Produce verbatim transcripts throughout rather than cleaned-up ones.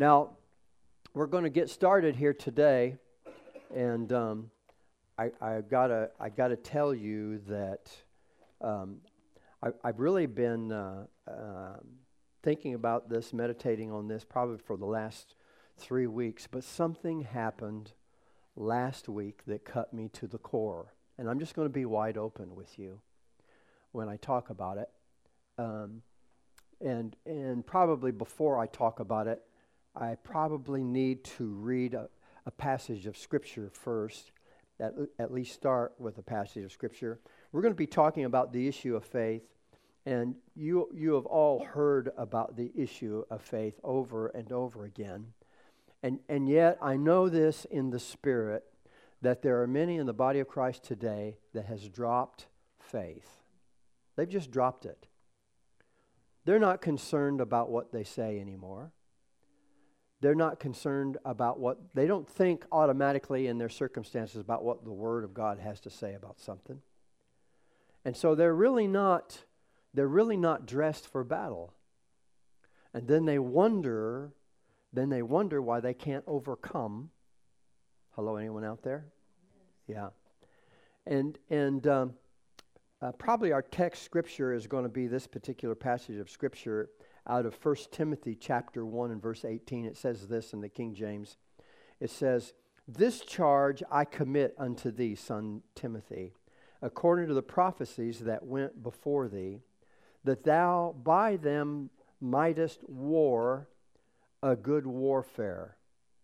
Now, we're going to get started here today, and um, I, I gotta I gotta tell you that um, I, I've really been uh, uh, thinking about this, meditating on this, probably for the last three weeks. But something happened last week that cut me to the core, and I'm just going to be wide open with you when I talk about it. Um, and and probably before I talk about it, I probably need to read a, a passage of Scripture first, at, at least start with a passage of Scripture. We're going to be talking about the issue of faith, and you you have all heard about the issue of faith over and over again. And, and yet I know this in the Spirit, that there are many in the body of Christ today that has dropped faith. They've just dropped it. They're not concerned about what they say anymore. They're not concerned about what, they don't think automatically in their circumstances about what the Word of God has to say about something. And so they're really not, they're really not dressed for battle. And then they wonder, then they wonder why they can't overcome. Hello, anyone out there? Yeah. And, and um, uh, probably our text scripture is going to be this particular passage of Scripture out of First Timothy chapter one and verse eighteen. It says this in the King James. It says, "This charge I commit unto thee, son Timothy, according to the prophecies that went before thee, that thou by them mightest war a good warfare."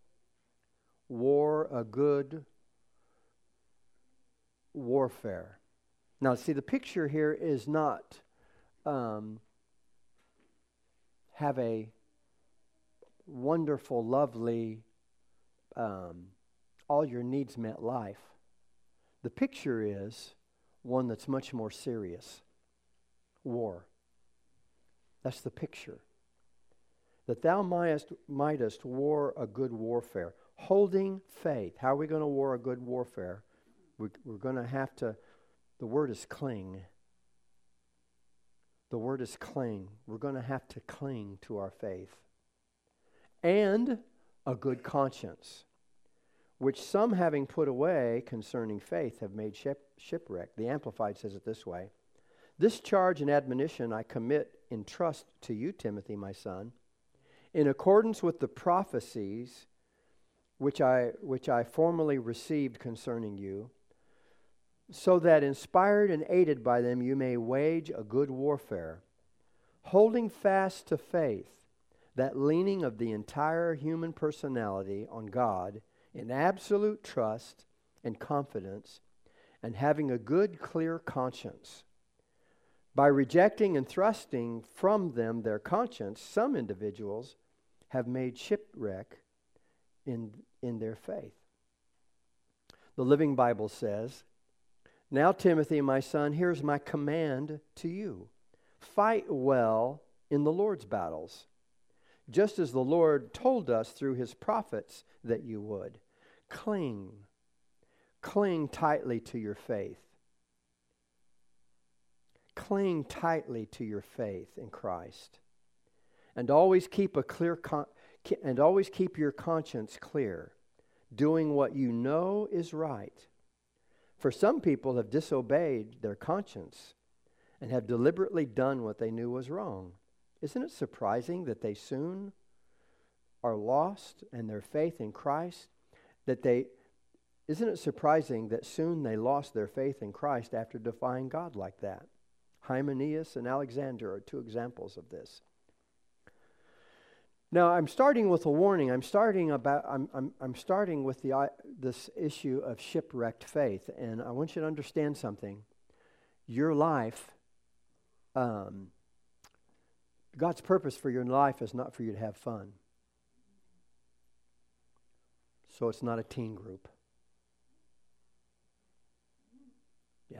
War a good warfare. Now, see, the picture here is not um, have a wonderful, lovely, um, all your needs met life. The picture is one that's much more serious. War. That's the picture. That thou mightest, mightest war a good warfare. Holding faith. How are we going to war a good warfare? We, we're going to have to, the word is cling. The word is cling. We're going to have to cling to our faith. And a good conscience, which some having put away concerning faith have made ship, shipwreck. The Amplified says it this way. "This charge and admonition I commit in trust to you, Timothy, my son, in accordance with the prophecies which I which I formerly received concerning you, so that inspired and aided by them you may wage a good warfare, holding fast to faith, that leaning of the entire human personality on God in absolute trust and confidence, and having a good, clear conscience. By rejecting and thrusting from them their conscience, some individuals have made shipwreck in, in their faith." The Living Bible says, "Now, Timothy, my son, here's my command to you. Fight well in the Lord's battles, just as the Lord told us through his prophets that you would. Cling, cling tightly to your faith. Cling tightly to your faith in Christ, and always keep a clear con- and always keep your conscience clear, doing what you know is right. For some people have disobeyed their conscience and have deliberately done what they knew was wrong. Isn't it surprising that they soon are lost and their faith in Christ, that they, isn't it surprising that soon they lost their faith in Christ after defying God like that? Hymenaeus and Alexander are two examples of this. Now, I'm starting with a warning. I'm starting about. I'm. I'm. I'm starting with the uh, this issue of shipwrecked faith, and I want you to understand something. Your life, um, God's purpose for your life is not for you to have fun. So it's not a teen group. Yeah.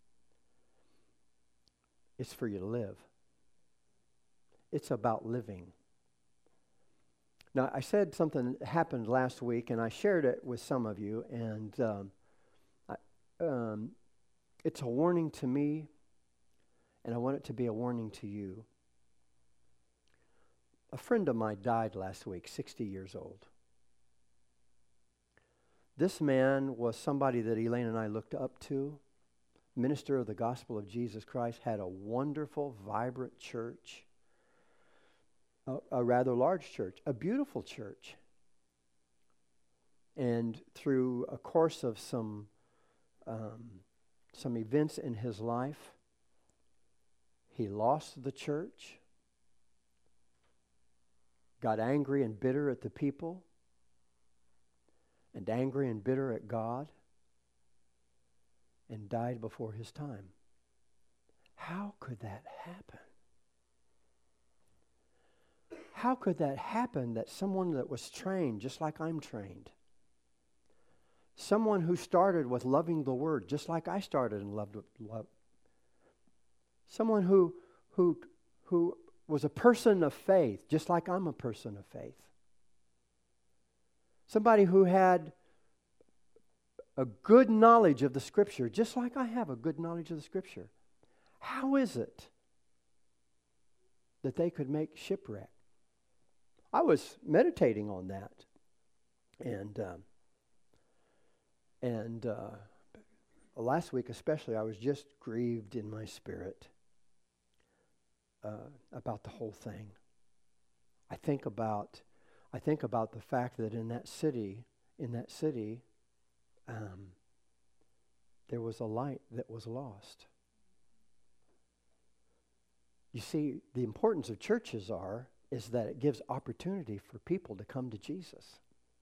It's for you to live. It's about living. Now, I said something that happened last week, and I shared it with some of you, and um, I, um, it's a warning to me, and I want it to be a warning to you. A friend of mine died last week, sixty years old. This man was somebody that Elaine and I looked up to, minister of the gospel of Jesus Christ, had a wonderful, vibrant church, a, a rather large church, a beautiful church. And through a course of some um, some events in his life, he lost the church, got angry and bitter at the people, and angry and bitter at God, and died before his time. How could that happen? How could that happen that someone that was trained just like I'm trained, someone who started with loving the Word just like I started and loved love, someone who who who was a person of faith just like I'm a person of faith, somebody who had a good knowledge of the Scripture, just like I have a good knowledge of the Scripture. How is it that they could make shipwreck? I was meditating on that, and um, and uh, last week especially, I was just grieved in my spirit uh, about the whole thing. I think about I think about the fact that in that city, in that city. Um, there was a light that was lost. You see, the importance of churches are is that it gives opportunity for people to come to Jesus.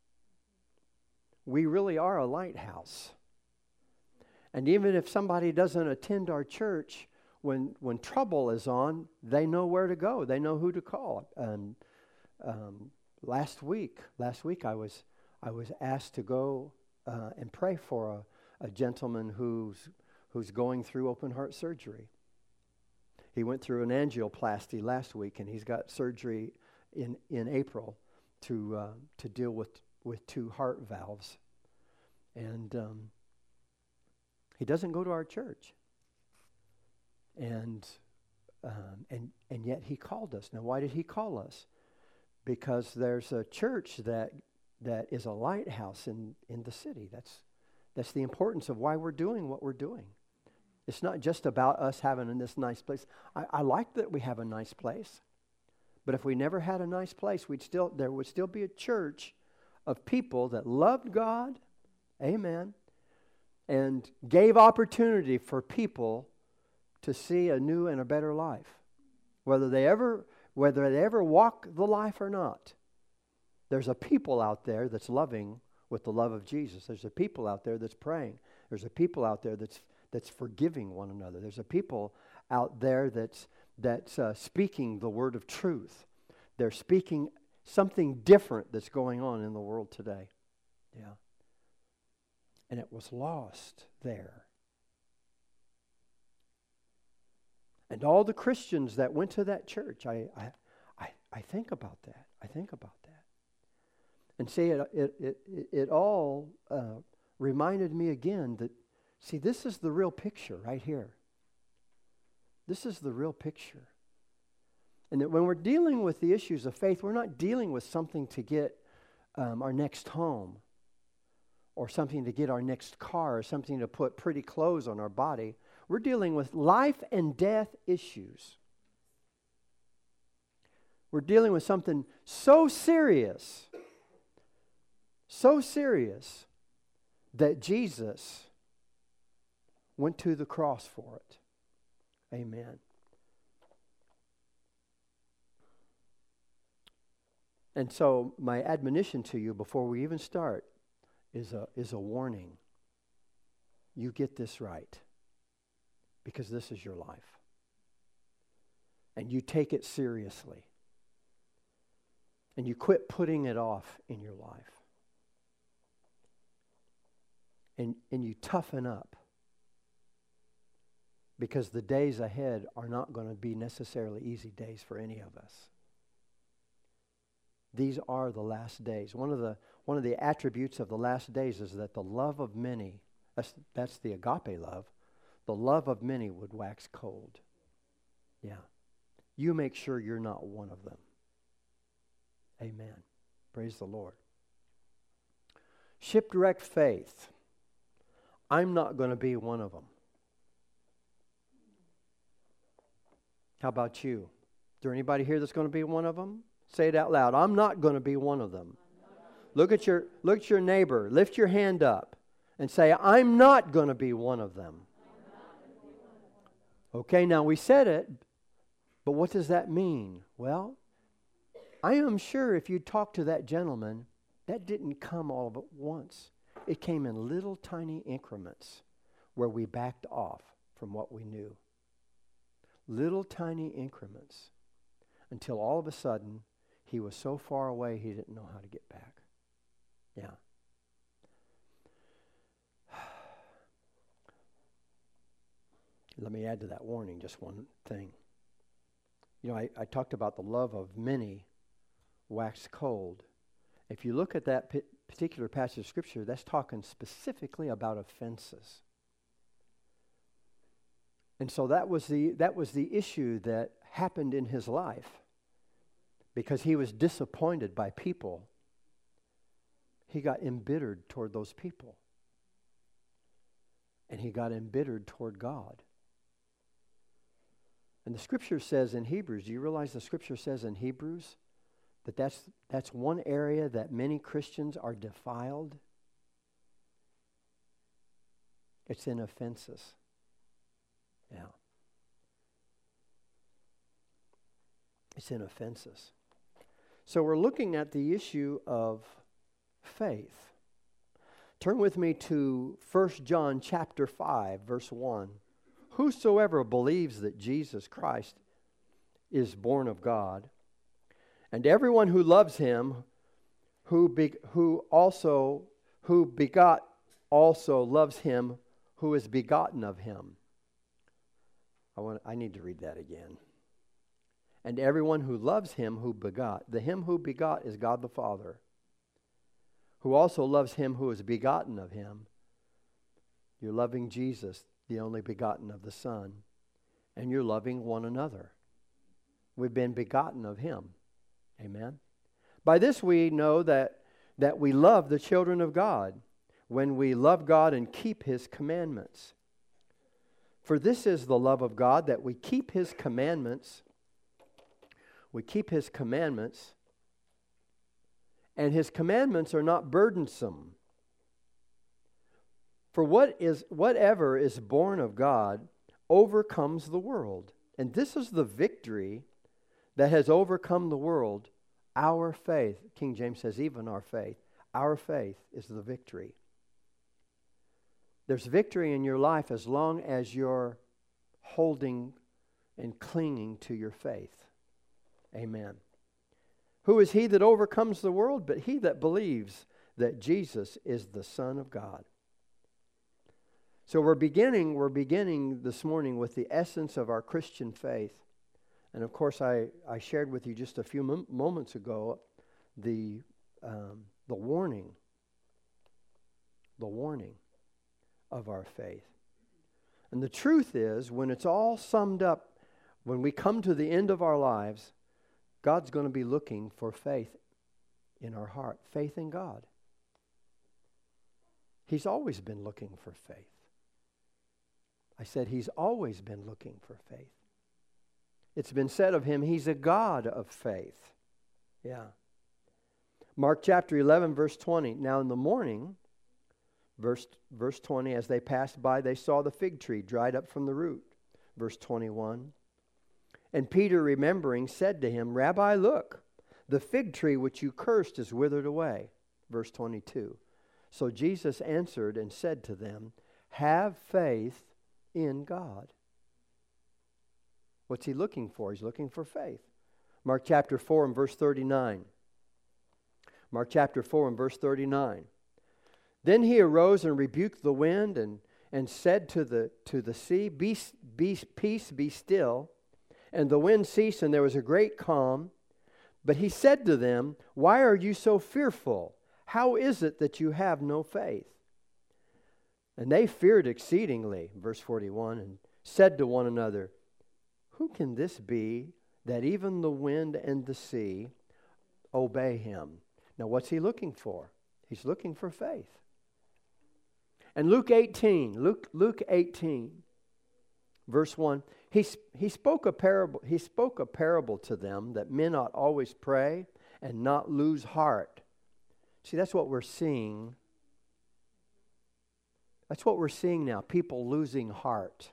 We really are a lighthouse. And even if somebody doesn't attend our church, when when trouble is on, they know where to go. They know who to call. And um, last week, last week I was I was asked to go Uh, and pray for a, a gentleman who's who's going through open heart surgery. He went through an angioplasty last week, and he's got surgery in in April to uh, to deal with with two heart valves. And um, he doesn't go to our church. And um, and and yet he called us. Now, why did he call us? Because there's a church that. that is a lighthouse in, in the city. That's that's the importance of why we're doing what we're doing. It's not just about us having this nice place. I, I like that we have a nice place, but if we never had a nice place, we'd still there would still be a church of people that loved God, amen, and gave opportunity for people to see a new and a better life, whether they ever whether they ever walk the life or not. There's a people out there that's loving with the love of Jesus. There's a people out there that's praying. There's a people out there that's that's forgiving one another. There's a people out there that's that's uh, speaking the word of truth. They're speaking something different that's going on in the world today. Yeah. And it was lost there. And all the Christians that went to that church, I I I, I think about that. I think about that. And see, it it it, it all uh, reminded me again that, see, this is the real picture right here. This is the real picture. And that when we're dealing with the issues of faith, we're not dealing with something to get um, our next home, or something to get our next car, or something to put pretty clothes on our body. We're dealing with life and death issues. We're dealing with something so serious. So serious that Jesus went to the cross for it. Amen. And so my admonition to you before we even start is a is a warning. You get this right, because this is your life. And you take it seriously. And you quit putting it off in your life. And, and you toughen up, because the days ahead are not going to be necessarily easy days for any of us. These are the last days. One of the one of the attributes of the last days is that the love of many, that's, that's the agape love, the love of many would wax cold. Yeah. You make sure you're not one of them. Amen. Praise the Lord. Shipwrecked faith. I'm not going to be one of them. How about you? Is there anybody here that's going to be one of them? Say it out loud. I'm not going to be one of them. Look at your look at your neighbor. Lift your hand up and say, I'm not going to be one of them. Okay, now we said it, but what does that mean? Well, I am sure if you talk to that gentleman, that didn't come all at once. It came in little tiny increments where we backed off from what we knew. Little tiny increments until all of a sudden he was so far away he didn't know how to get back. Yeah. Let me add to that warning just one thing. You know, I, I talked about the love of many wax cold. If you look at that p- particular passage of Scripture, that's talking specifically about offenses. And so that was the that was the issue that happened in his life. Because he was disappointed by people, he got embittered toward those people. And he got embittered toward God. And the Scripture says in Hebrews, do you realize the Scripture says in Hebrews that that's, that's one area that many Christians are defiled? It's in offenses. Yeah. It's in offenses. So we're looking at the issue of faith. Turn with me to First John chapter five, verse one. Whosoever believes that Jesus Christ is born of God, and everyone who loves him, who be, who also who begot also loves him who is begotten of him. I want I need to read that again. And everyone who loves him who begot, the him who begot is God the Father, who also loves him who is begotten of him. You're loving Jesus, the only begotten of the Son, and you're loving one another. We've been begotten of him. Amen. By this we know that, that we love the children of God, when we love God and keep his commandments. For this is the love of God, that we keep his commandments. We keep his commandments, and his commandments are not burdensome. For what is whatever is born of God overcomes the world. And this is the victory that has overcome the world, our faith. King James says, even our faith. Our faith is the victory. There's victory in your life as long as you're holding and clinging to your faith. Amen. Who is he that overcomes the world but he that believes that Jesus is the Son of God? So we're beginning, we're beginning this morning with the essence of our Christian faith. And of course, I, I shared with you just a few mom- moments ago the um, the warning, the warning of our faith. And the truth is, when it's all summed up, when we come to the end of our lives, God's going to be looking for faith in our heart, faith in God. He's always been looking for faith. I said he's always been looking for faith. It's been said of him, he's a God of faith. Yeah. Mark chapter eleven, verse twenty. Now in the morning, verse, verse twenty, as they passed by, they saw the fig tree dried up from the root. Verse twenty-one. And Peter, remembering, said to him, Rabbi, look, the fig tree which you cursed is withered away. Verse twenty-two. So Jesus answered and said to them, have faith in God. What's he looking for? He's looking for faith. Mark chapter four and verse thirty-nine. Mark chapter four and verse thirty-nine. Then he arose and rebuked the wind and, and said to the, to the sea, be, be, peace, be still. And the wind ceased, and there was a great calm. But he said to them, why are you so fearful? How is it that you have no faith? And they feared exceedingly, verse forty-one, and said to one another, who can this be that even the wind and the sea obey him. Now, what's he looking for? He's looking for faith. And Luke eighteen, Luke, Luke eighteen, verse one, he, he, spoke a parable, he spoke a parable to them that men ought always pray and not lose heart. See, that's what we're seeing. That's what we're seeing now, people losing heart.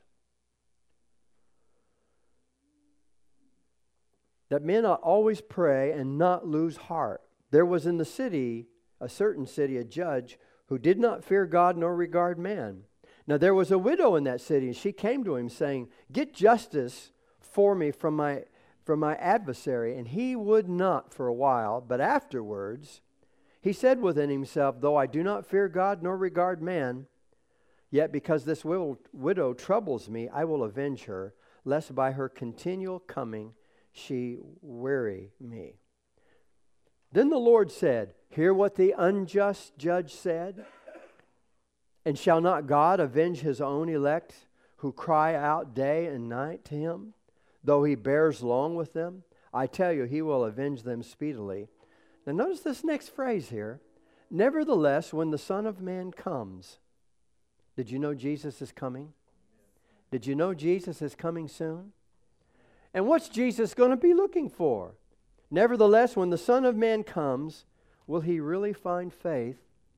That men ought always pray and not lose heart. There was in the city, a certain city, a judge who did not fear God nor regard man. Now there was a widow in that city, and she came to him saying, "Get justice for me from my from my adversary." And he would not for a while, but afterwards he said within himself, "Though I do not fear God nor regard man, yet because this widow, widow troubles me, I will avenge her, lest by her continual coming she weary me." Then the Lord said, "Hear what the unjust judge said. And shall not God avenge his own elect who cry out day and night to him, though he bears long with them? I tell you, he will avenge them speedily." Now notice this next phrase here. "Nevertheless, when the Son of Man comes." Did you know Jesus is coming? Did you know Jesus is coming soon? And what's Jesus going to be looking for? "Nevertheless, when the Son of Man comes, will he really find faith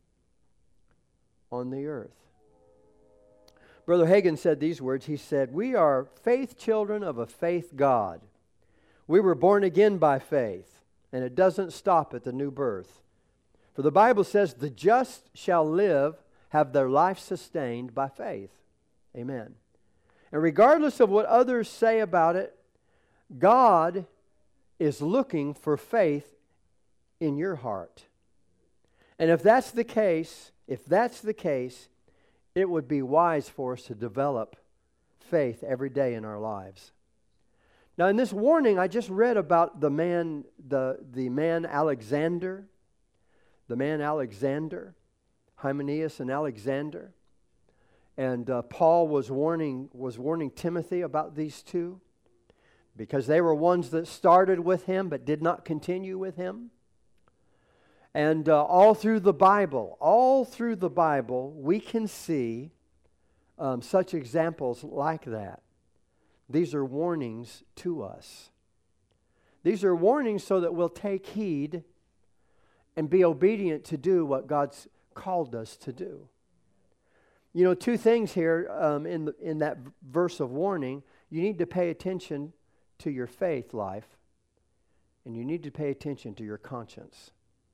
on the earth?" Brother Hagin said these words. He said, "We are faith children of a faith God. We were born again by faith, and it doesn't stop at the new birth. For the Bible says, the just shall live, have their life sustained by faith." Amen. And regardless of what others say about it, God is looking for faith in your heart. And if that's the case, if that's the case, it would be wise for us to develop faith every day in our lives. Now, in this warning, I just read about the man, the, the man Alexander, the man Alexander, Hymenaeus and Alexander. And uh, Paul was warning, was warning Timothy about these two, because they were ones that started with him but did not continue with him. And uh, all through the Bible, all through the Bible, we can see um, such examples like that. These are warnings to us. These are warnings so that we'll take heed and be obedient to do what God's called us to do. You know, two things here um, in the, in that verse of warning. You need to pay attention to your faith life, and you need to pay attention to your conscience.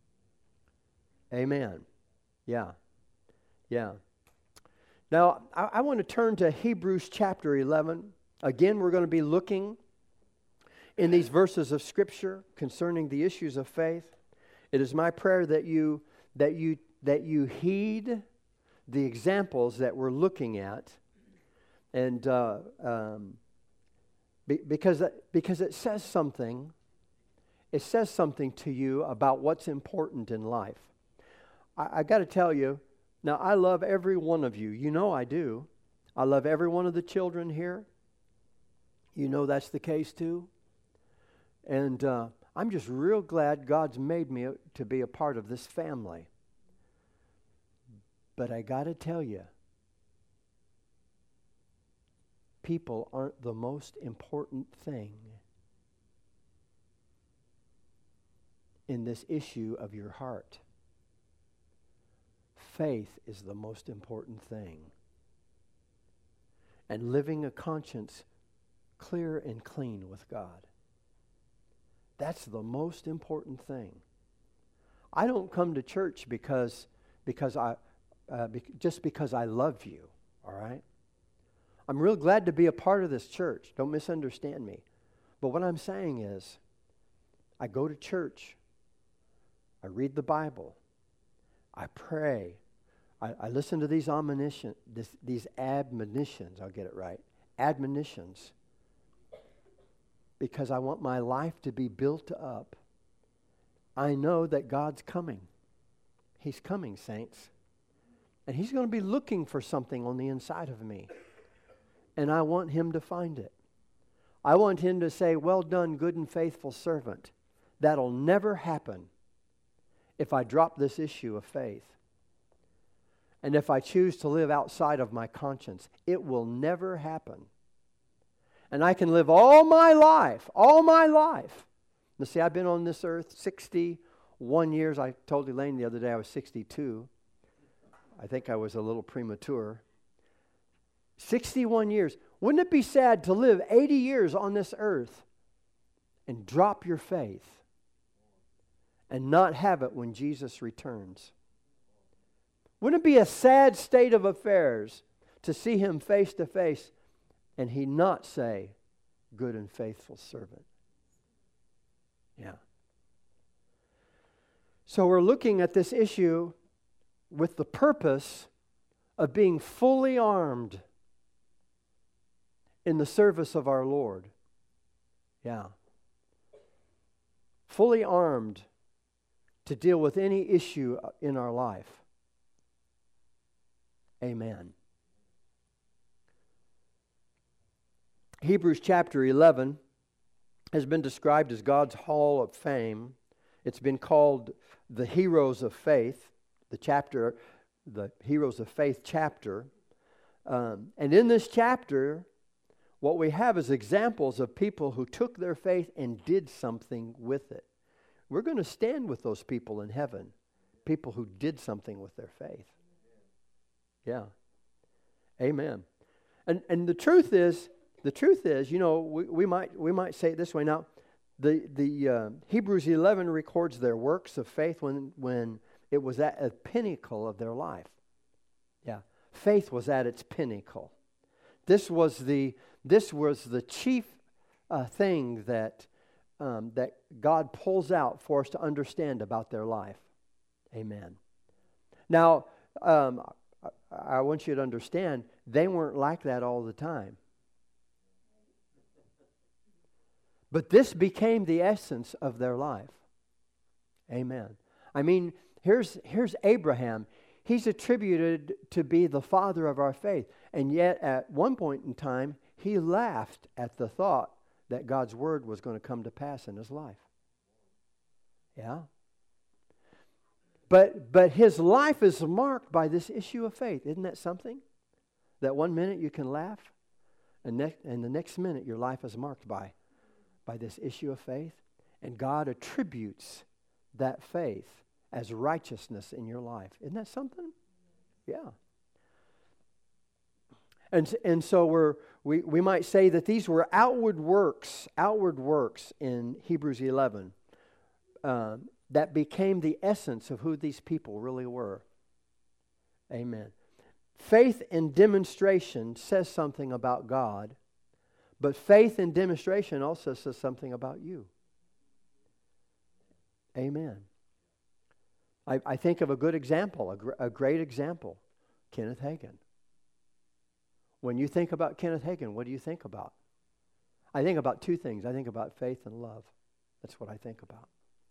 Amen. Yeah. Yeah. Now, I, I want to turn to Hebrews chapter eleven. Again, we're going to be looking in these verses of Scripture concerning the issues of faith. It is my prayer that you that you that you heed the examples that we're looking at, and uh, um, be, because because it says something. It says something to you about what's important in life. I, I got to tell you, now I love every one of you. You know I do. I love every one of the children here. You know that's the case too. And uh, I'm just real glad God's made me to be a part of this family. But I got to tell you, people aren't the most important thing in this issue of your heart. Faith is the most important thing. And living a conscience clear and clean with God. That's the most important thing. I don't come to church because because I uh, be, just because I love you, all right? I'm real glad to be a part of this church. Don't misunderstand me. But what I'm saying is, I go to church. I read the Bible. I pray. I, I listen to these admonition, this, these admonitions. I'll get it right. Admonitions. Because I want my life to be built up. I know that God's coming. He's coming, saints. And He's going to be looking for something on the inside of me. And I want Him to find it. I want Him to say, "Well done, good and faithful servant. That'll never happen if I drop this issue of faith. And if I choose to live outside of my conscience, it will never happen. And I can live all my life, all my life. Now see, I've been on this earth sixty-one years. I told Elaine the other day I was sixty-two. I think I was a little premature. sixty-one years. Wouldn't it be sad to live eighty years on this earth and drop your faith and not have it when Jesus returns? Wouldn't it be a sad state of affairs to see Him face to face and He not say, good and faithful servant? Yeah. So we're looking at this issue with the purpose of being fully armed in the service of our Lord. Yeah. Fully armed to deal with any issue in our life. Amen. Hebrews chapter eleven has been described as God's hall of fame. It's been called the Heroes of Faith, the chapter, the Heroes of Faith chapter. Um, and in this chapter, what we have is examples of people who took their faith and did something with it. We're going to stand with those people in heaven, people who did something with their faith. Yeah. Amen. And and the truth is, the truth is, you know, we, we might we might say it this way. Now, the the uh, Hebrews eleven records their works of faith when when it was at a pinnacle of their life. Yeah, faith was at its pinnacle. This was the this was the chief uh, thing that um, that God pulls out for us to understand about their life. Amen. Now, um, I, I want you to understand they weren't like that all the time. But this became the essence of their life. Amen. I mean, here's here's Abraham. He's attributed to be the father of our faith. And yet, at one point in time, he laughed at the thought that God's word was going to come to pass in his life. Yeah. But but his life is marked by this issue of faith. Isn't that something? That one minute you can laugh, and, ne- and the next minute your life is marked by, by this issue of faith. And God attributes that faith as righteousness in your life. Isn't that something? Yeah. And, and so we're, we, we might say that these were outward works, outward works in Hebrews eleven um, that became the essence of who these people really were. Amen. Faith in demonstration says something about God, but faith in demonstration also says something about you. Amen. I, I think of a good example, a, gr- a great example, Kenneth Hagin. When you think about Kenneth Hagin, what do you think about? I think about two things. I think about faith and love. That's what I think about.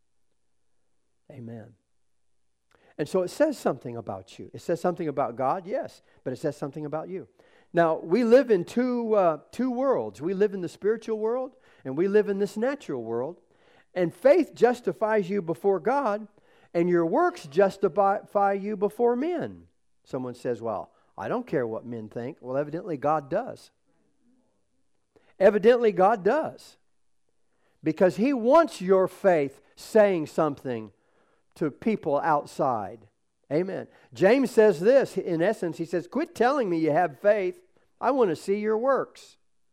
Amen. And so it says something about you. It says something about God, yes, but it says something about you. Now, we live in two uh, two worlds. We live in the spiritual world, and we live in this natural world. And faith justifies you before God, and your works justify you before men. Someone says, well, I don't care what men think. Well, evidently God does. Evidently God does. Because He wants your faith saying something to people outside. Amen. James says this, in essence, he says, quit telling me you have faith. I want to see your works.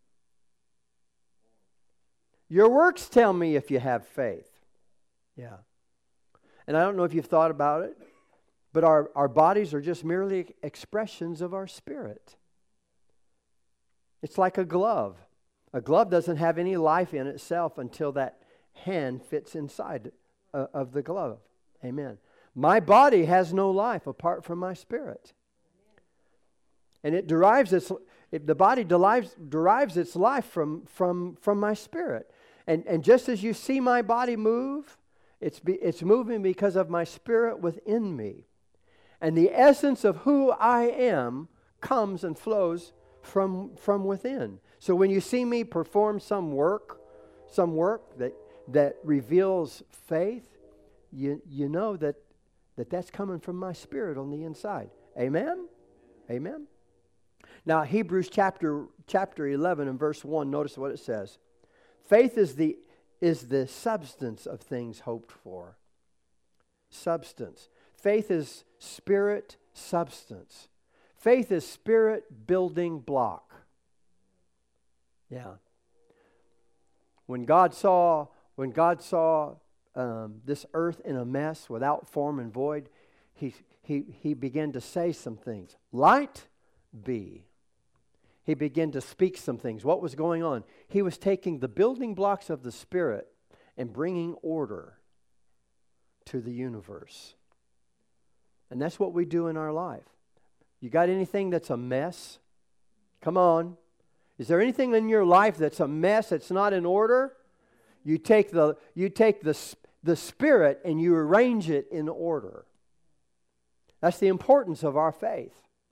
Your works tell me if you have faith. Yeah. And I don't know if you've thought about it, but our, our bodies are just merely expressions of our spirit. It's like a glove. A glove doesn't have any life in itself until that hand fits inside uh, of the glove. Amen. My body has no life apart from my spirit. And it derives its, it, the body derives, derives its life from, from, from my spirit. And, and just as you see my body move, it's, be, it's moving because of my spirit within me. And the essence of who I am comes and flows from, from within. So when you see me perform some work, some work that, that reveals faith, you, you know that, that that's coming from my spirit on the inside. Amen? Amen? Now, Hebrews chapter chapter eleven and verse one, notice what it says. Faith is the is the substance of things hoped for. Substance. Faith is spirit substance. Faith is spirit building block. Yeah. When God saw when God saw um, this earth in a mess without form and void, he he he began to say some things. Light be. He began to speak some things. What was going on? He was taking the building blocks of the Spirit and bringing order to the universe. And that's what we do in our life. You got anything that's a mess? Come on. Is there anything in your life that's a mess, that's not in order? You take the you take the the Spirit and you arrange it in order. That's the importance of our faith.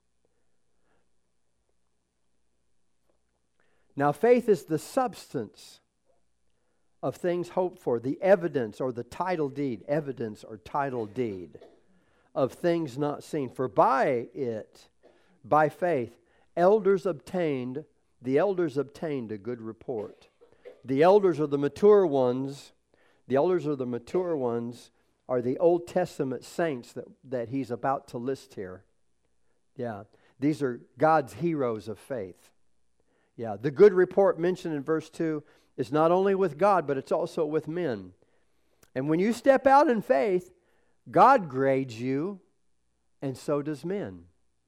Now, faith is the substance of things hoped for, the evidence or the title deed, evidence or title deed of things not seen. For by it, by faith, elders obtained, the elders obtained a good report. The elders are the mature ones. The elders are the mature ones are the Old Testament saints that, that he's about to list here. Yeah, these are God's heroes of faith. Yeah, the good report mentioned in verse two is not only with God, but it's also with men. And when you step out in faith, God grades you, and so does men.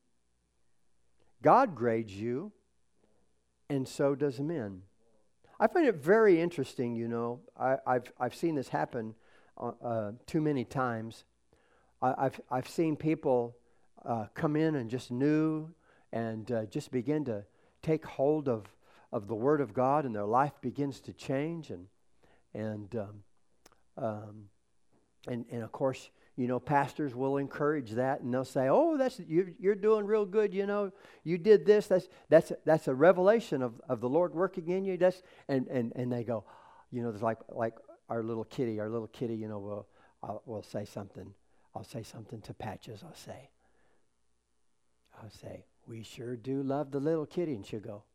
God grades you, and so does men. I find it very interesting, you know. I, I've I've seen this happen uh, uh, too many times. I, I've I've seen people uh, come in and just new and uh, just begin to take hold of, of the Word of God, and their life begins to change, and and um, um, and and of course, you know, pastors will encourage that, and they'll say, "Oh, that's you're, you're doing real good. You know, you did this. That's that's that's a revelation of, of the Lord working in you." That's and and and they go, you know, there's like like our little kitty, our little kitty. You know, will I'll, will say something. I'll say something to Patches. I'll say, I'll say. We sure do love the little kitty. And she'll go,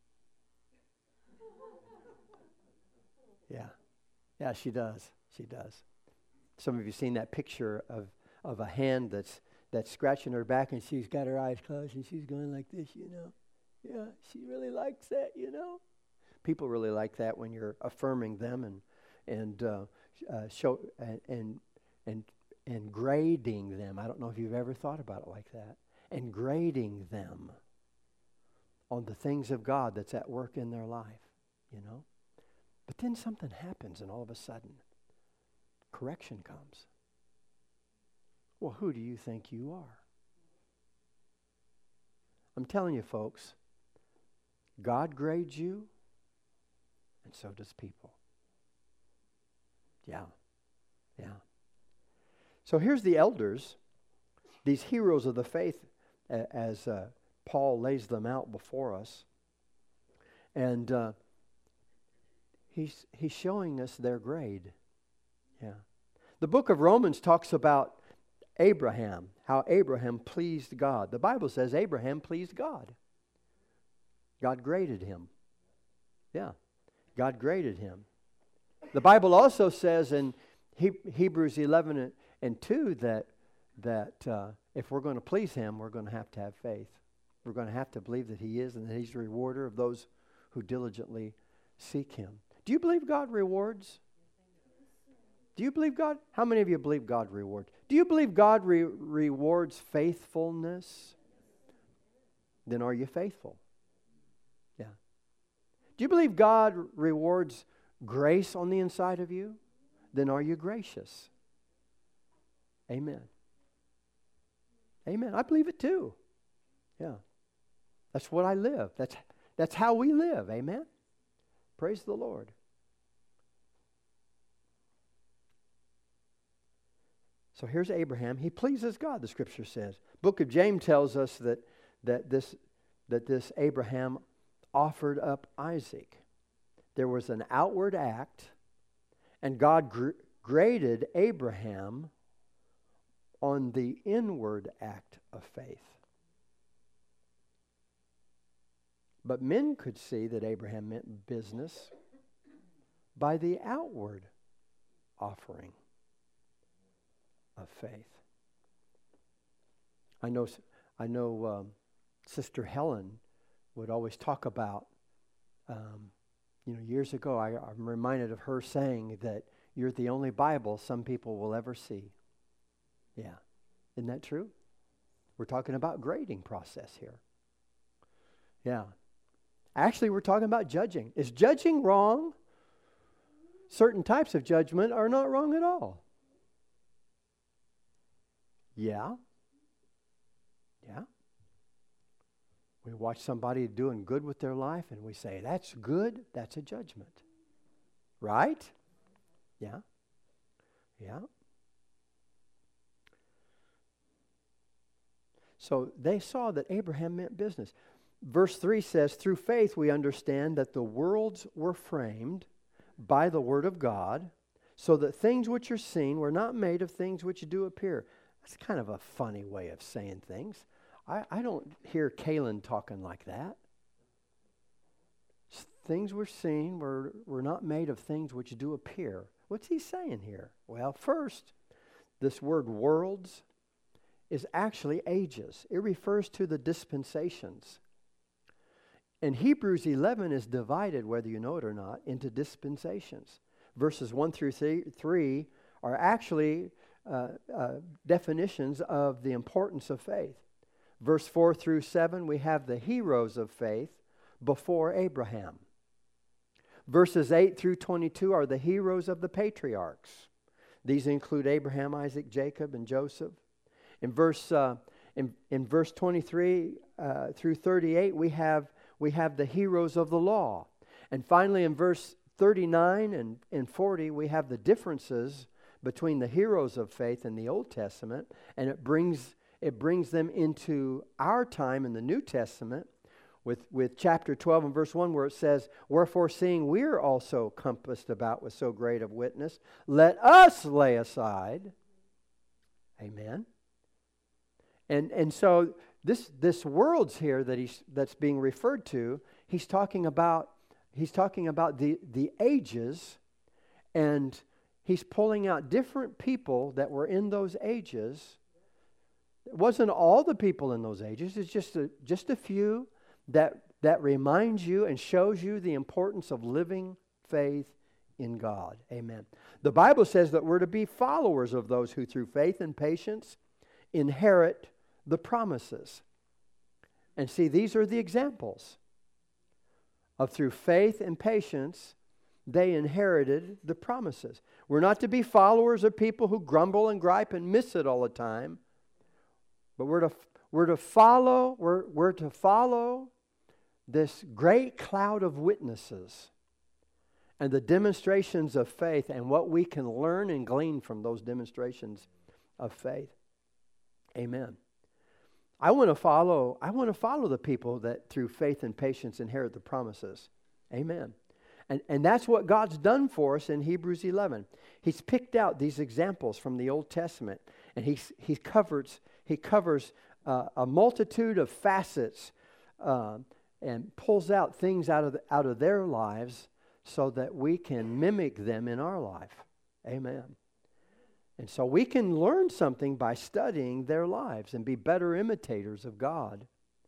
yeah. Yeah, she does. She does. Some of you seen that picture of, of a hen that's that's scratching her back, and she's got her eyes closed, and she's going like this, you know. Yeah, she really likes that, you know. People really like that when you're affirming them and and uh, uh, show and, and and and grading them. I don't know if you've ever thought about it like that. And grading them on the things of God that's at work in their life, you know. But then something happens, and all of a sudden, correction comes. Well, who do you think you are? I'm telling you, folks, God grades you, and so does people. Yeah, yeah. So here's the elders, these heroes of the faith, as uh, Paul lays them out before us. And uh, he's he's showing us their grade. Yeah. The book of Romans talks about Abraham, how Abraham pleased God. The Bible says Abraham pleased God. God graded him. Yeah. God graded him. The Bible also says in he- Hebrews eleven and, and two that that uh, if we're going to please him, we're going to have to have faith. We're going to have to believe that he is and that he's a rewarder of those who diligently seek him. Do you believe God rewards? Do you believe God? How many of you believe God rewards? Do you believe God re- rewards faithfulness? Then are you faithful? Yeah. Do you believe God rewards grace on the inside of you? Then are you gracious? Amen. Amen. I believe it too. Yeah. That's what I live. That's that's how we live. Amen. Praise the Lord. So here's Abraham. He pleases God, the scripture says. Book of James tells us that that this that this Abraham offered up Isaac. There was an outward act, And God gr- graded Abraham on the inward act of faith. But men could see that Abraham meant business by the outward offering of faith. I know, I know um, Sister Helen would always talk about, um, you know, years ago, I, I'm reminded of her saying that you're the only Bible some people will ever see. Yeah. Isn't that true? We're talking about grading process here. Yeah. Actually, we're talking about judging. Is judging wrong? Certain types of judgment are not wrong at all. Yeah. Yeah. We watch somebody doing good with their life and we say, that's good, that's a judgment. Right? Yeah. Yeah. So they saw that Abraham meant business. Verse three says, through faith we understand that the worlds were framed by the word of God, so that things which are seen were not made of things which do appear. That's kind of a funny way of saying things. I, I don't hear Kalen talking like that. Things we're seen were, were not made of things which do appear. What's he saying here? Well, first, this word worlds is actually ages. It refers to the dispensations. And Hebrews eleven is divided, whether you know it or not, into dispensations. Verses one through three are actually uh, uh, definitions of the importance of faith. Verse four through seven, we have the heroes of faith before Abraham. Verses eight through twenty-two are the heroes of the patriarchs. These include Abraham, Isaac, Jacob, and Joseph. In verse uh, in, in verse twenty-three uh, through thirty-eight, we have we have the heroes of the law. And finally, in verse thirty-nine and, and forty, we have the differences between the heroes of faith in the Old Testament, and it brings it brings them into our time in the New Testament with, with chapter twelve and verse one, where it says, wherefore seeing we are also compassed about with so great a witness, let us lay aside. Amen. And and so this this world's here that he's that's being referred to, he's talking about he's talking about the, the ages, and he's pulling out different people that were in those ages. It wasn't all the people in those ages, it's just a just a few that that reminds you and shows you the importance of living faith in God. Amen. The Bible says that we're to be followers of those who through faith and patience inherit the promises. And see, these are the examples of through faith and patience they inherited the promises. We're not to be followers of people who grumble and gripe and miss it all the time, but we're to we're to follow we're we're to follow this great cloud of witnesses and the demonstrations of faith and what we can learn and glean from those demonstrations of faith. Amen. I want to follow, I want to follow the people that through faith and patience inherit the promises. Amen. And, and that's what God's done for us in Hebrews eleven. He's picked out these examples from the Old Testament, and he, he covers, he covers uh, a multitude of facets uh, and pulls out things out of, the, out of their lives so that we can mimic them in our life. Amen. And so we can learn something by studying their lives and be better imitators of God.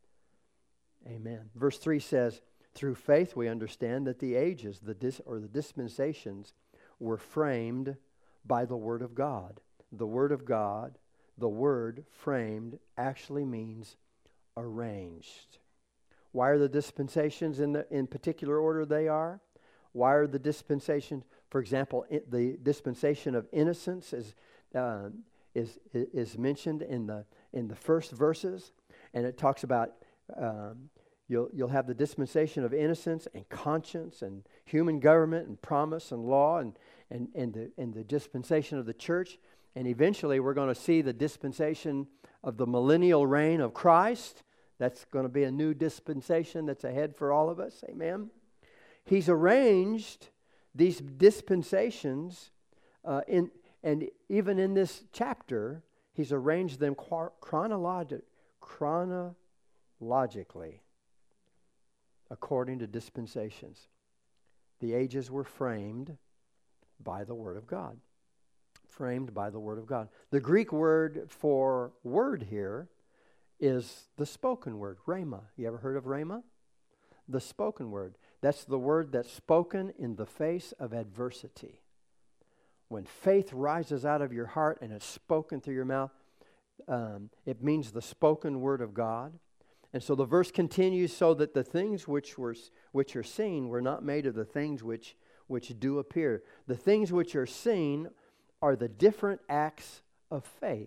Amen. Verse three says, through faith we understand that the ages, the dis, or the dispensations, were framed by the Word of God. The Word of God, the word framed, actually means arranged. Why are the dispensations in the in particular order they are? Why are the dispensations, for example, in, the dispensation of innocence is uh, is is mentioned in the in the first verses, and it talks about um, you'll you'll have the dispensation of innocence and conscience and human government and promise and law and and and the and the dispensation of the church, and eventually we're going to see the dispensation of the millennial reign of Christ. That's going to be a new dispensation that's ahead for all of us. Amen. He's arranged these dispensations, uh, in and even in this chapter, he's arranged them chronologi- chronologically according to dispensations. The ages were framed by the Word of God. Framed by the Word of God. The Greek word for word here is the spoken word, rhema. You ever heard of rhema? The spoken word. That's the word that's spoken in the face of adversity. When faith rises out of your heart and it's spoken through your mouth, um, it means the spoken word of God. And so the verse continues, so that the things which were which are seen were not made of the things which which do appear. The things which are seen are the different acts of faith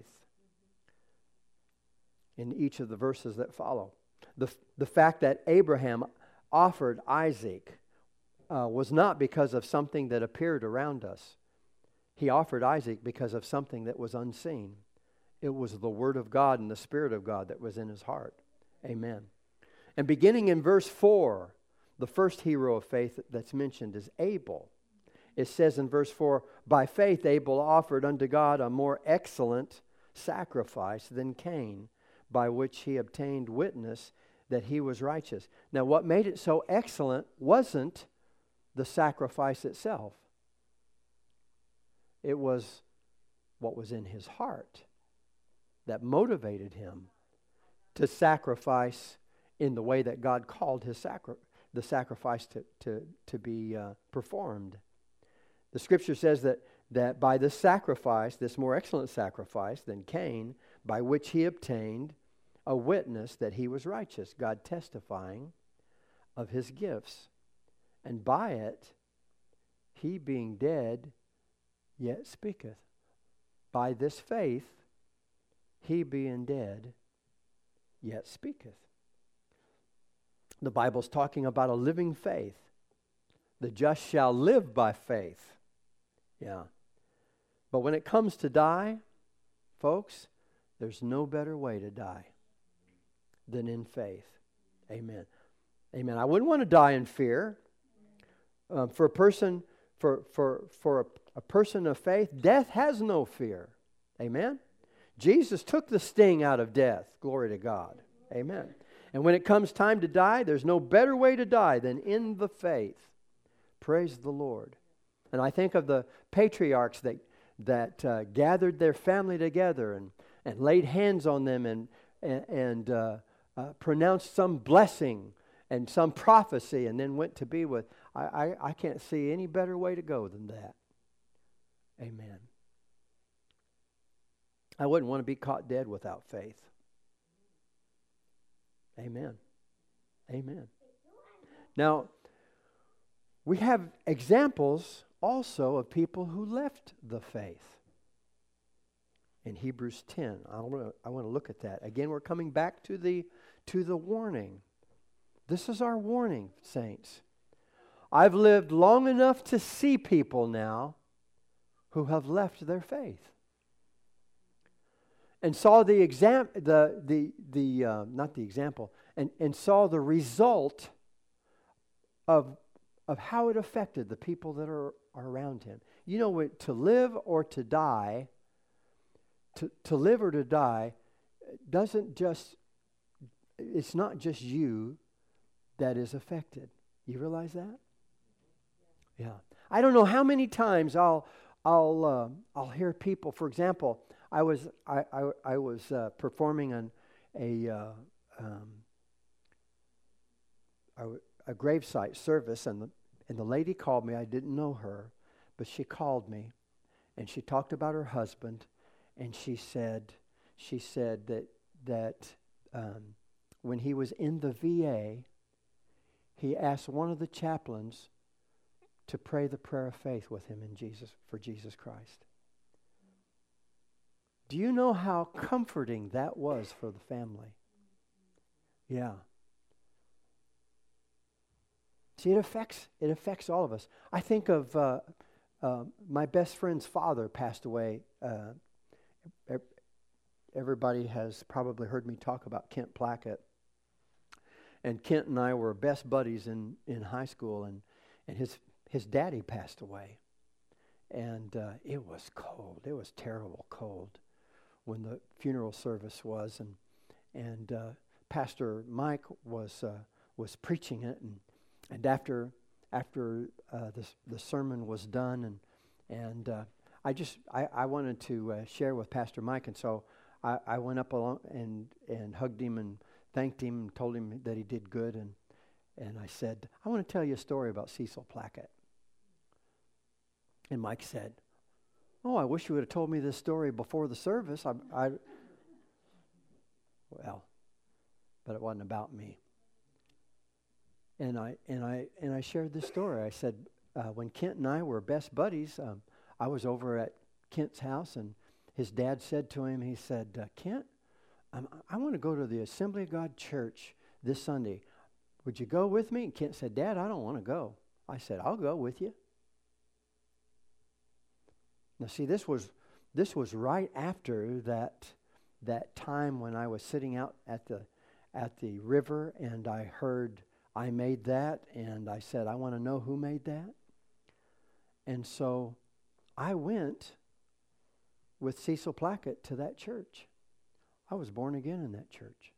in each of the verses that follow. The, the fact that Abraham offered Isaac uh, was not because of something that appeared around us. He offered Isaac because of something that was unseen. It was the Word of God and the Spirit of God that was in his heart. Amen. And beginning in verse four, the first hero of faith that's mentioned is Abel. It says in verse four, by faith Abel offered unto God a more excellent sacrifice than Cain, by which he obtained witness that he was righteous. Now, what made it so excellent wasn't the sacrifice itself. It was what was in his heart that motivated him to sacrifice in the way that God called his sacri- the sacrifice to, to, to be uh, performed. The Scripture says that, that by this sacrifice, this more excellent sacrifice than Cain, by which he obtained a witness that he was righteous, God testifying of his gifts. And by it, he being dead, yet speaketh. By this faith, he being dead, yet speaketh. The Bible's talking about a living faith. The just shall live by faith. Yeah. But when it comes to die, folks, there's no better way to die than in faith. Amen. Amen. I wouldn't want to die in fear. Um, for a person, for for for a, a person of faith, death has no fear. Amen. Jesus took the sting out of death. Glory to God. Amen. And when it comes time to die, there's no better way to die than in the faith. Praise the Lord. And I think of the patriarchs that that uh, gathered their family together and, and laid hands on them and and, and uh, uh, pronounced some blessing and some prophecy, and then went to be with. I, I I can't see any better way to go than that. Amen. I wouldn't want to be caught dead without faith. Amen. Amen. Now, we have examples also of people who left the faith. In Hebrews ten, I want to I want to look at that. Again, we're coming back to the to the warning. This is our warning, saints. I've lived long enough to see people now who have left their faith. And saw the exam the the the uh, not the example and, and saw the result of of how it affected the people that are, are around him. You know, to live or to die, to to live or to die doesn't just, it's not just you that is affected. You realize that? Yeah. I don't know how many times I'll I'll uh, I'll hear people. For example, I was I I, I was uh, performing an a uh, um, a, a gravesite service, and the and the lady called me. I didn't know her, but she called me, and she talked about her husband, and she said she said that that um, when he was in the V A, he asked one of the chaplains to pray the prayer of faith with him in Jesus for Jesus Christ. Do you know how comforting that was for the family? Yeah. See, it affects it affects all of us. I think of uh, uh, my best friend's father passed away. Uh, everybody has probably heard me talk about Kent Plackett. And Kent and I were best buddies in, in high school, and, and his his daddy passed away. And uh, it was cold. It was terrible cold when the funeral service was. And and uh, Pastor Mike was uh, was preaching it. And and after after uh, the the sermon was done, and and uh, I just I, I wanted to uh, share with Pastor Mike, and so I, I went up along and and hugged him and thanked him and told him that he did good, and and I said, I want to tell you a story about Cecil Plackett. And Mike said, oh, I wish you would have told me this story before the service. I, I well, but it wasn't about me. And I and I and I shared this story. I said, uh, when Kent and I were best buddies, um, I was over at Kent's house, and his dad said to him, he said, uh, Kent, um, I want to go to the Assembly of God Church this Sunday. Would you go with me? And Kent said, Dad, I don't want to go. I said, I'll go with you. Now, see, this was this was right after that that time when I was sitting out at the at the river, and I heard I made that, and I said, I want to know who made that. And so I went with Cecil Plackett to that church. I was born again in that church.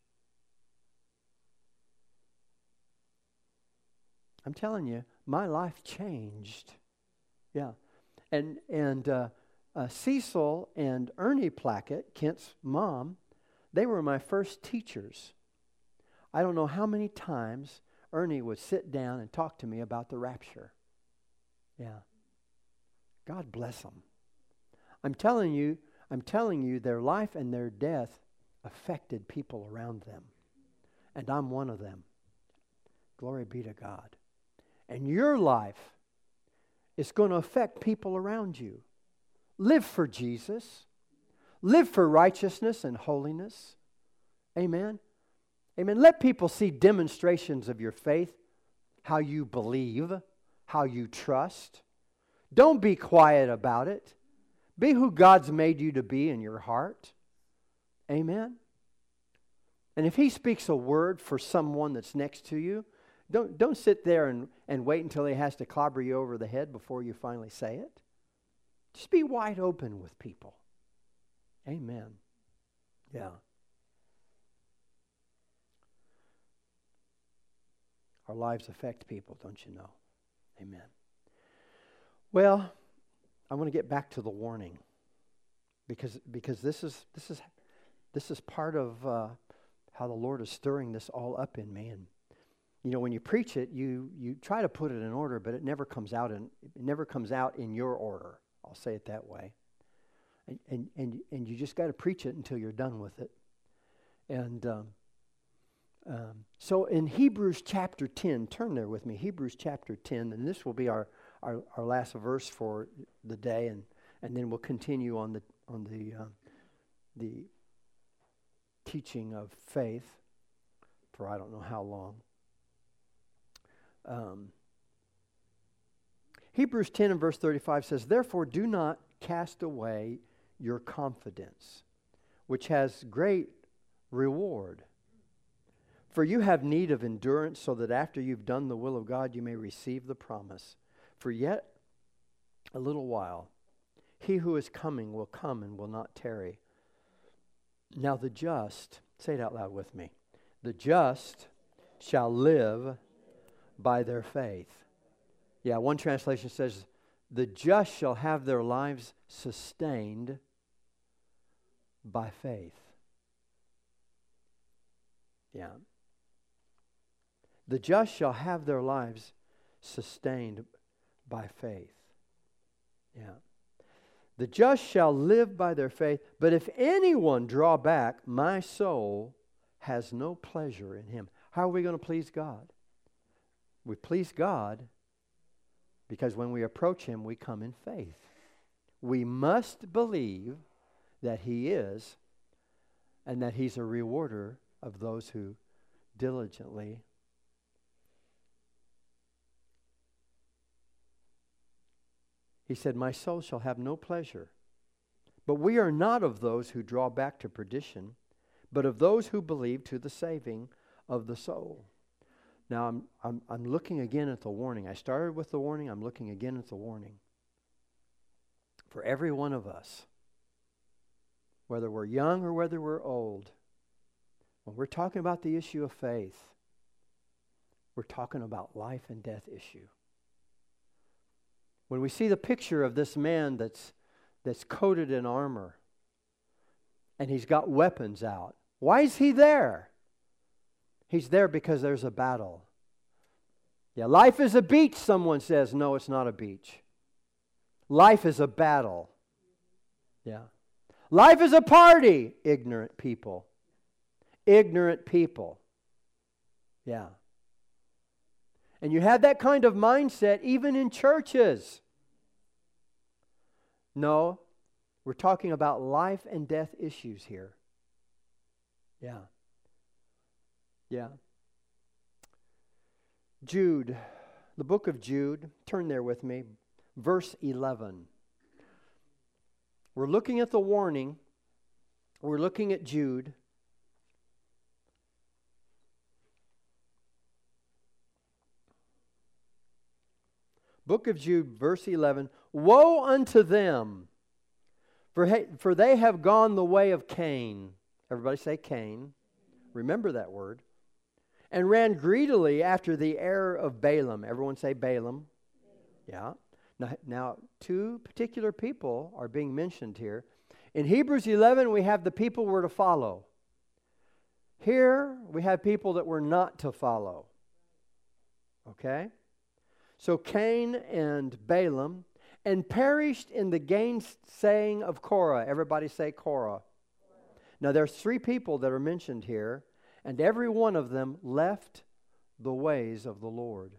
I'm telling you, my life changed. Yeah. And and uh, uh, Cecil and Ernie Plackett, Kent's mom, they were my first teachers. I don't know how many times Ernie would sit down and talk to me about the rapture. Yeah. God bless them. I'm telling you, I'm telling you, their life and their death affected people around them. And I'm one of them. Glory be to God. And your life is going to affect people around you. Live for Jesus. Live for righteousness and holiness. Amen. Amen. Let people see demonstrations of your faith, how you believe, how you trust. Don't be quiet about it. Be who God's made you to be in your heart. Amen. And if He speaks a word for someone that's next to you, Don't don't sit there and, and wait until he has to clobber you over the head before you finally say it. Just be wide open with people. Amen. Yeah. Our lives affect people, don't you know? Amen. Well, I want to get back to the warning, because because this is this is this is part of uh, how the Lord is stirring this all up in me. And you know, when you preach it, you you try to put it in order, but it never comes out in it never comes out in your order. I'll say it that way. And and and, and you just got to preach it until you're done with it. And um, um, so in Hebrews chapter ten, turn there with me. Hebrews chapter ten, and this will be our, our, our last verse for the day, and, and then we'll continue on the on the uh, the teaching of faith for I don't know how long. Um, Hebrews ten and verse thirty-five says, "Therefore do not cast away your confidence, which has great reward. For you have need of endurance, so that after you've done the will of God, you may receive the promise. For yet a little while, he who is coming will come and will not tarry. Now the just," say it out loud with me, "the just shall live by their faith." Yeah, one translation says, "The just shall have their lives sustained by faith." Yeah. "The just shall have their lives sustained by faith." Yeah. "The just shall live by their faith, but if anyone draw back, my soul has no pleasure in him." How are we going to please God? We please God because when we approach Him, we come in faith. We must believe that He is, and that He's a rewarder of those who diligently He said, "My soul shall have no pleasure." But we are not of those who draw back to perdition, but of those who believe to the saving of the soul. Now I'm, I'm, I'm looking again at the warning. I started with the warning. I'm looking again at the warning. For every one of us, whether we're young or whether we're old, when we're talking about the issue of faith, we're talking about life and death issue. When we see the picture of this man that's that's coated in armor and he's got weapons out, why is he there? He's there because there's a battle. Yeah, life is a beach, someone says. No, it's not a beach. Life is a battle. Yeah. Life is a party, ignorant people. Ignorant people. Yeah. And you have that kind of mindset even in churches. No, we're talking about life and death issues here. Yeah. Yeah. Jude, the book of Jude, turn there with me, verse eleven. We're looking at the warning. We're looking at Jude. Book of Jude, verse eleven. Woe unto them, for, he, for they have gone the way of Cain. Everybody say Cain. Remember that word. And ran greedily after the error of Balaam. Everyone say Balaam. Yeah. Now, now, two particular people are being mentioned here. In Hebrews eleven, we have the people we're to follow. Here, we have people that we're not to follow. Okay? So Cain and Balaam, and perished in the gainsaying of Korah. Everybody say Korah. Now there's three people that are mentioned here, and every one of them left the ways of the Lord.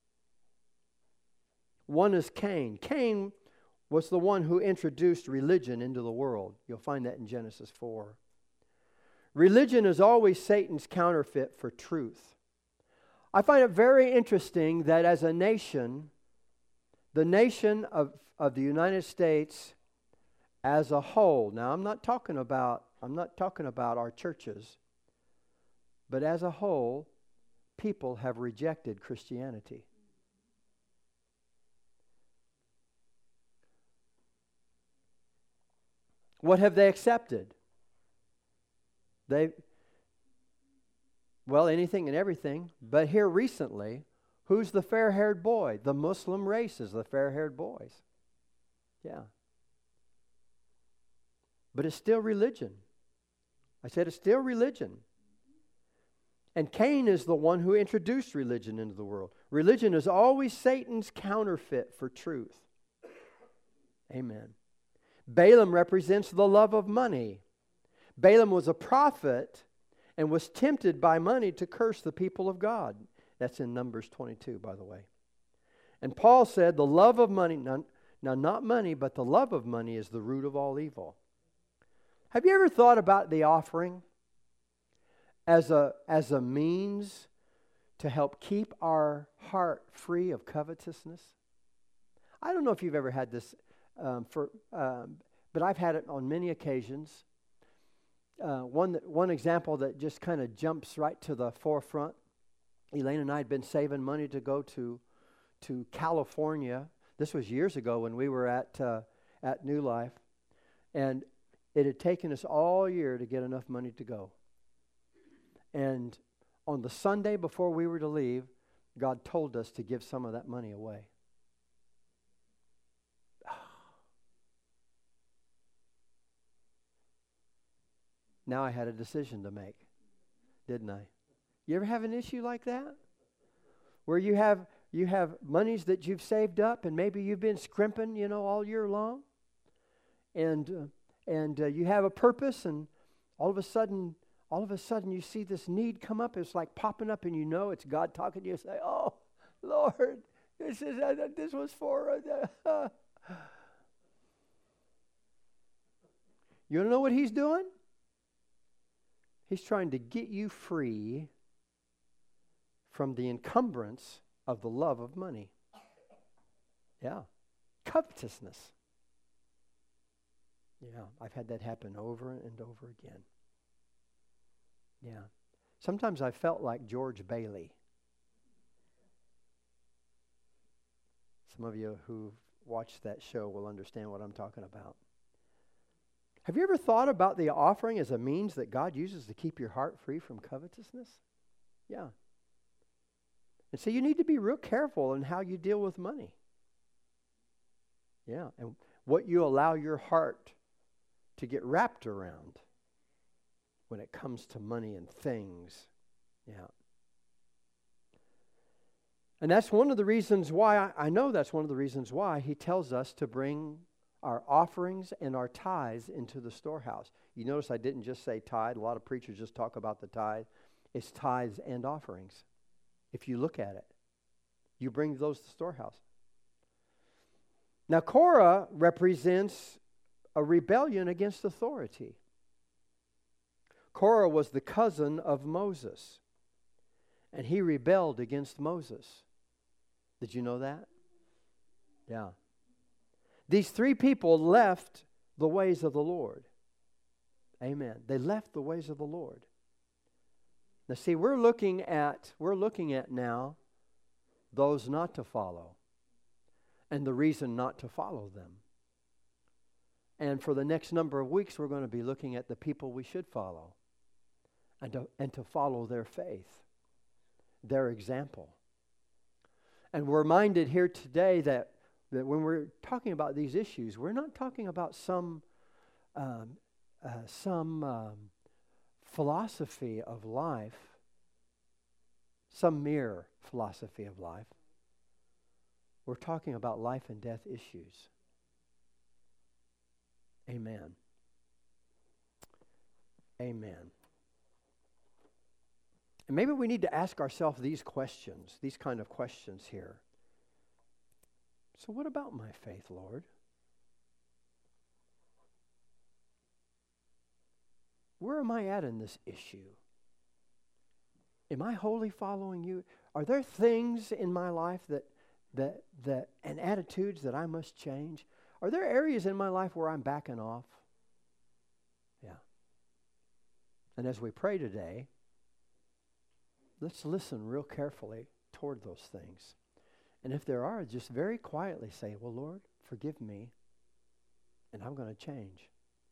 One is Cain. Cain was the one who introduced religion into the world. You'll find that in Genesis four. Religion is always Satan's counterfeit for truth. I find it very interesting that as a nation, the nation of, of the United States as a whole, now I'm not talking about I'm not talking about our churches, but as a whole, people have rejected Christianity. What have they accepted? They Well, anything and everything. But here recently, who's the fair-haired boy? The Muslim race is the fair-haired boys. Yeah. But it's still religion. I said it's still religion. And Cain is the one who introduced religion into the world. Religion is always Satan's counterfeit for truth. Amen. Balaam represents the love of money. Balaam was a prophet and was tempted by money to curse the people of God. That's in Numbers twenty-two, by the way. And Paul said the love of money, now, now not money, but the love of money is the root of all evil. Have you ever thought about the offering as a, as a means to help keep our heart free of covetousness? I don't know if you've ever had this, um, for, um, but I've had it on many occasions. Uh, one that, one example that just kind of jumps right to the forefront. Elaine and I had been saving money to go to to California. This was years ago when we were at uh, at New Life, and it had taken us all year to get enough money to go. And on the Sunday before we were to leave, God told us to give some of that money away. Now I had a decision to make, didn't I? You ever have an issue like that? Where you have you have monies that you've saved up and maybe you've been scrimping, you know, all year long. And uh, and uh, you have a purpose, and all of a sudden all of a sudden you see this need come up. It's like popping up, and you know it's God talking to you. Say, "Oh, Lord, this is uh, this was for uh, uh. You want to know what he's doing? He's trying to get you free from the encumbrance of the love of money. Yeah. Covetousness. Yeah, I've had that happen over and over again. Yeah. Sometimes I felt like George Bailey. Some of you who've watched that show will understand what I'm talking about. Have you ever thought about the offering as a means that God uses to keep your heart free from covetousness? Yeah. And so you need to be real careful in how you deal with money. Yeah, and what you allow your heart to get wrapped around when it comes to money and things. Yeah. And that's one of the reasons why, I, I know that's one of the reasons why he tells us to bring our offerings and our tithes into the storehouse. You notice I didn't just say tithe. A lot of preachers just talk about the tithe. It's tithes and offerings. If you look at it, you bring those to the storehouse. Now, Korah represents a rebellion against authority. Korah was the cousin of Moses, and he rebelled against Moses. Did you know that? Yeah. These three people left the ways of the Lord. Amen. They left the ways of the Lord. Now, see, we're looking at we're looking at now those not to follow, and the reason not to follow them. And for the next number of weeks, we're going to be looking at the people we should follow, and to, and to follow their faith, their example. And we're reminded here today that, that when we're talking about these issues, we're not talking about some um, uh, some um, philosophy of life, some mere philosophy of life. We're talking about life and death issues. Amen. Amen. And maybe we need to ask ourselves these questions, these kind of questions here. So what about my faith, Lord? Where am I at in this issue? Am I wholly following you? Are there things in my life that that that and attitudes that I must change? Are there areas in my life where I'm backing off? Yeah. And as we pray today, let's listen real carefully toward those things. And if there are, just very quietly say, well, Lord, forgive me, and I'm going to change.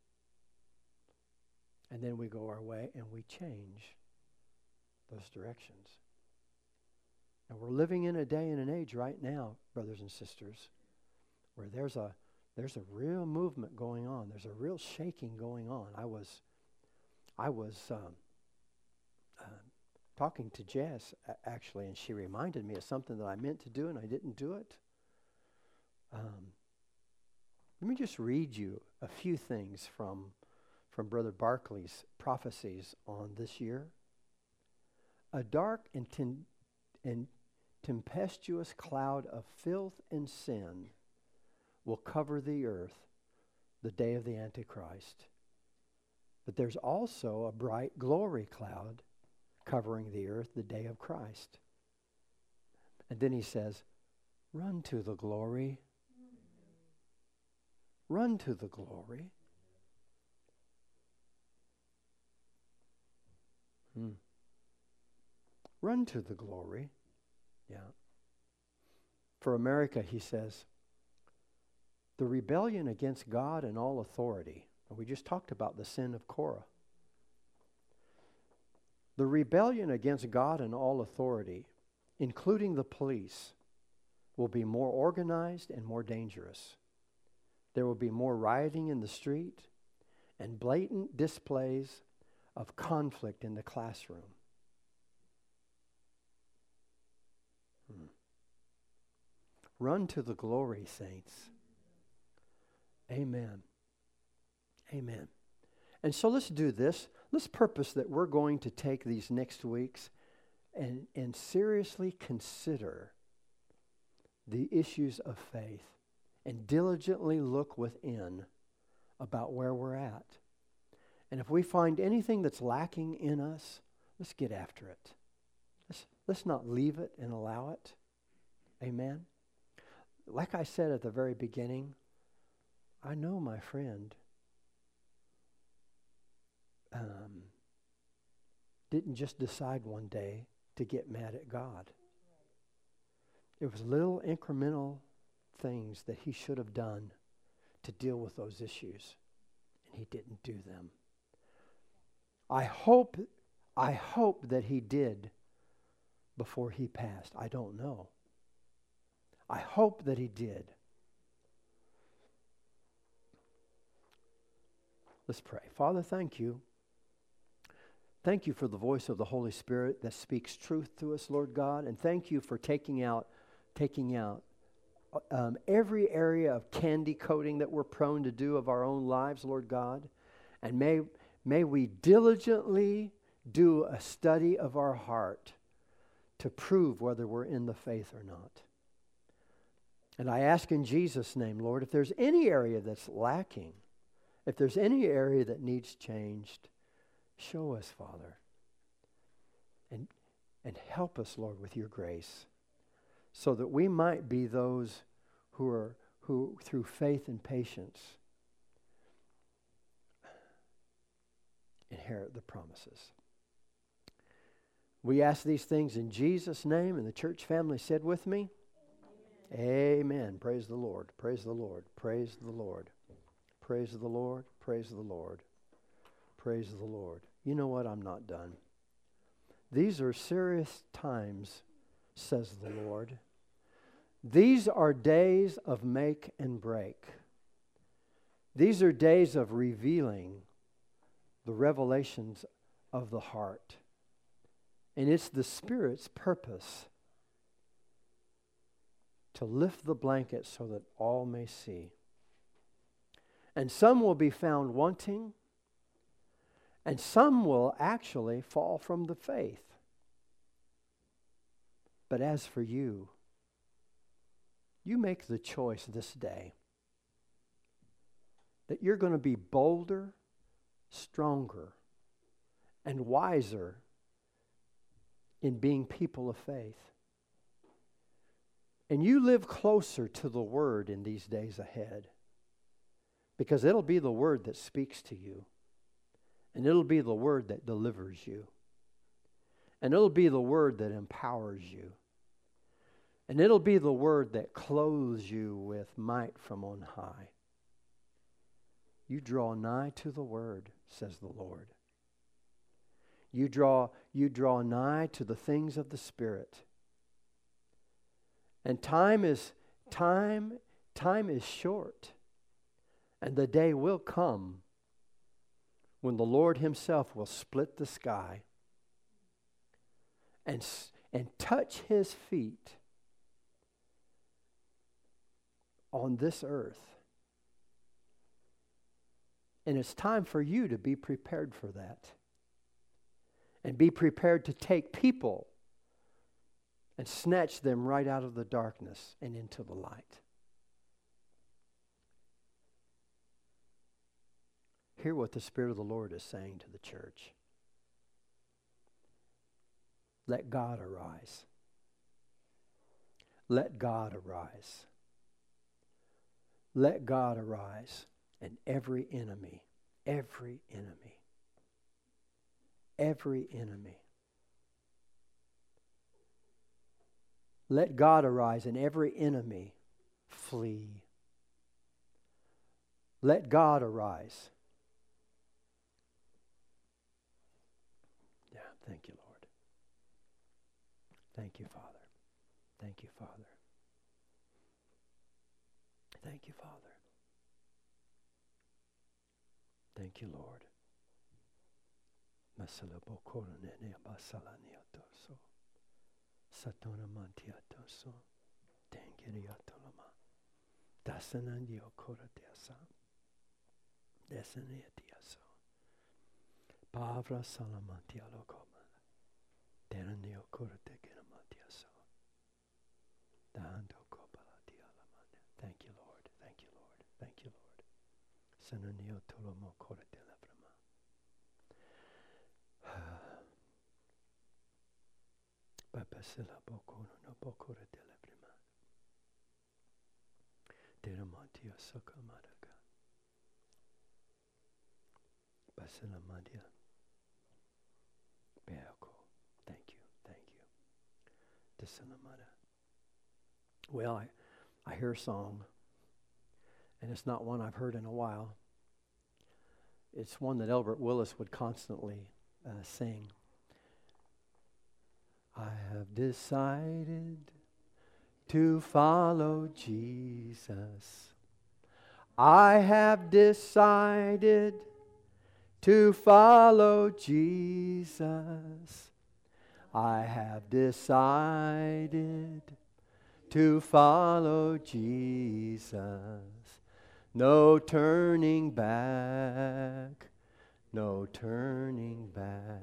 And then we go our way and we change those directions. And we're living in a day and an age right now, brothers and sisters, where there's a there's a real movement going on. There's a real shaking going on. I was I was um, uh, talking to Jess a- actually, and she reminded me of something that I meant to do and I didn't do it. Um, let me just read you a few things from from Brother Barclay's prophecies on this year. A dark and, ten, and tempestuous cloud of filth and sin will cover the earth the day of the Antichrist. But there's also a bright glory cloud covering the earth the day of Christ. And then he says, run to the glory. Run to the glory. Hmm. Run to the glory. Yeah. For America, he says, the rebellion against God and all authority. And we just talked about the sin of Korah. The rebellion against God and all authority, including the police, will be more organized and more dangerous. There will be more rioting in the street and blatant displays of conflict in the classroom. Hmm. Run to the glory, saints. Amen. Amen. And so let's do this. Let's purpose that we're going to take these next weeks and, and seriously consider the issues of faith and diligently look within about where we're at. And if we find anything that's lacking in us, let's get after it. Let's, let's not leave it and allow it. Amen. Like I said at the very beginning, I know my friend um, didn't just decide one day to get mad at God. It was little incremental things that he should have done to deal with those issues, and he didn't do them. I hope, I hope that he did before he passed. I don't know. I hope that he did. Let's pray. Father, thank you. Thank you for the voice of the Holy Spirit that speaks truth to us, Lord God, and thank you for taking out, taking out um, every area of candy coating that we're prone to do of our own lives, Lord God, and may may we diligently do a study of our heart to prove whether we're in the faith or not. And I ask in Jesus' name, Lord, if there's any area that's lacking, if there's any area that needs changed, show us, Father, and, and help us, Lord, with your grace, so that we might be those who are, who through faith and patience inherit the promises. We ask these things in Jesus' name, and the church family said with me, Amen. Amen. Praise the Lord. Praise the Lord. Praise the Lord. Praise the Lord. Praise the Lord. Praise the Lord. You know what? I'm not done. These are serious times, says the Lord. These are days of make and break. These are days of revealing the revelations of the heart. And it's the Spirit's purpose to lift the blanket so that all may see. And some will be found wanting, and some will actually fall from the faith. But as for you, you make the choice this day that you're going to be bolder, stronger, and wiser in being people of faith. And you live closer to the Word in these days ahead, because it'll be the Word that speaks to you, and it'll be the Word that delivers you, and it'll be the Word that empowers you, and it'll be the Word that clothes you with might from on high. You draw nigh to the Word, says the Lord. You draw, you draw nigh to the things of the Spirit. And time is time, time is short. And the day will come when the Lord himself will split the sky and, and touch his feet on this earth. And it's time for you to be prepared for that. And be prepared to take people and snatch them right out of the darkness and into the light. Hear what the Spirit of the Lord is saying to the church. Let God arise. Let God arise. Let God arise, and every enemy, every enemy, every enemy. Let God arise and every enemy flee. Let God arise. Yeah, thank you, Lord. Thank you, Father. Thank you, Father. Thank you, Father. Thank you, Lord. Masala bokoro nene basala niatoso. Satona mantiatoso. Tengiriatolama. Dasanandio koratiasa. Desanetiaso. Pavra salamantialo koma. Deranio koratekiramatiaso. Dando kopalatialamane. Thank you, Lord. Thank you, Lord. Thank you, Lord. Sananio tolomo koratiala. Papasela bokono no bokora de la prima. Teramantia sokamaraka. Basela mandia. Beako. Thank you. Thank you. Desalamada. Well, I, I hear a song, and it's not one I've heard in a while. It's one that Elbert Willis would constantly uh, sing. I have decided to follow Jesus. I have decided to follow Jesus. I have decided to follow Jesus. No turning back, no turning back.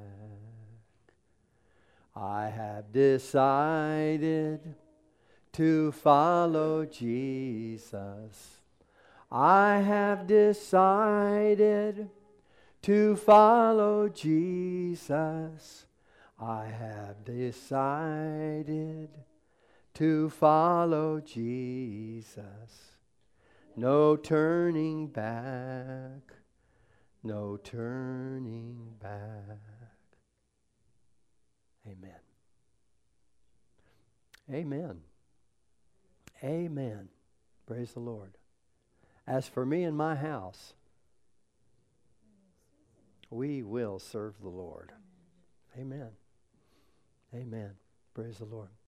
I have decided to follow Jesus. I have decided to follow Jesus. I have decided to follow Jesus. No turning back, no turning back. Amen. Amen. Amen. Praise the Lord. As for me and my house, we will serve the Lord. Amen. Amen. Praise the Lord.